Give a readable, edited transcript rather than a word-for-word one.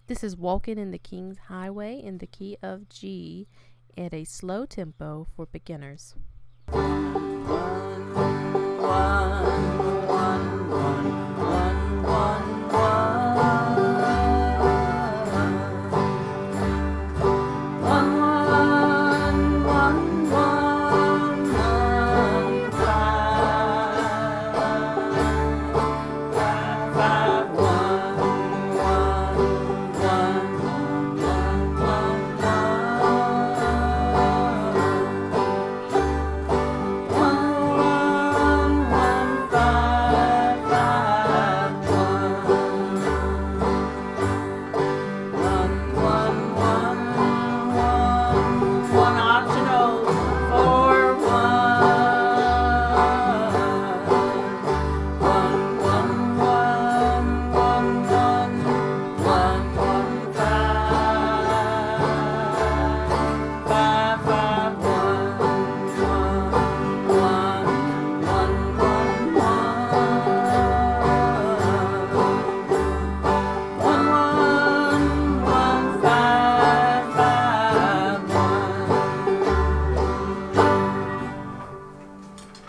This is Walking in the King's Highway in the key of G at a slow tempo for beginners. 1, 1, 1.